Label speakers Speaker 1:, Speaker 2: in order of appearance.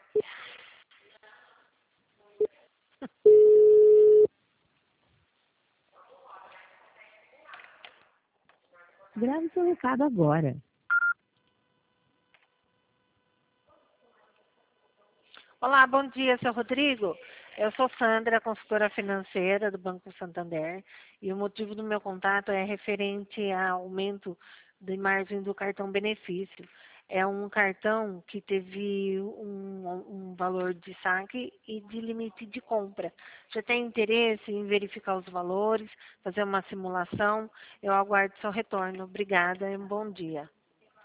Speaker 1: Grave seu recado agora.
Speaker 2: Olá, bom dia, seu Rodrigo. Eu sou Sandra, consultora financeira do Banco Santander, e o motivo do meu contato é referente ao aumento de margem do cartão benefício. É um cartão que teve um valor de saque e de limite de compra. Você tem interesse em verificar os valores, fazer uma simulação? Eu aguardo seu retorno. Obrigada e um bom dia.